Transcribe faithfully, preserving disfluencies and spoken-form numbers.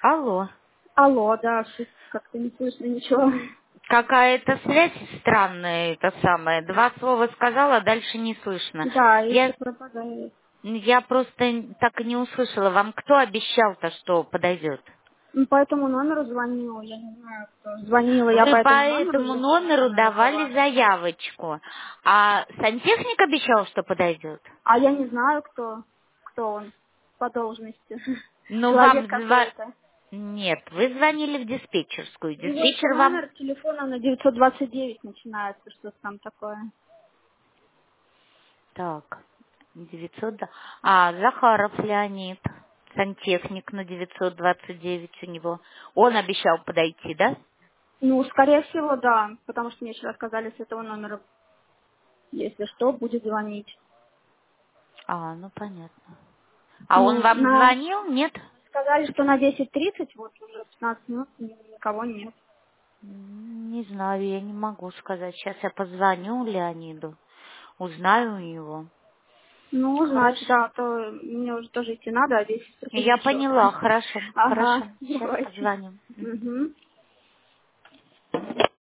Алло. Алло, да, что-то как-то не слышно ничего. Какая-то связь странная, это самое. Два слова сказала, дальше не слышно. Да, и все Я, пропадает. я просто так и не услышала. Вам кто обещал-то, что подойдет? Ну, по этому номеру звонила, я не знаю, кто. Звонила я по Вы по этому номеру, этому или номеру телефонно давали разговаривала. заявочку. А сантехник обещал, что подойдет? А я не знаю, кто, кто он по должности. Ну, вам Человек зва... какой-то. Нет, вы звонили в диспетчерскую. И вот Диспетчер вам... номер телефона на девятьсот двадцать девять начинается, что-то там такое. Так, девятьсот... да. А, Захаров Леонид, сантехник на девятьсот двадцать девять у него. Он обещал подойти, да? Ну, скорее всего, да, потому что мне вчера сказали с этого номера, если что, будет звонить. А, ну понятно. А он Ну, вам на... звонил, нет? сказали, что на десять тридцать, вот уже пятнадцать минут, никого нет. М, Не знаю, я не могу сказать. Сейчас я позвоню Леониду, узнаю у него. Ну, значит, Хорошо. да, то мне уже тоже идти надо, а здесь Я еще. поняла, хорошо, Ага, хорошо. Сейчас давайте. позвоню. Мгм. Угу.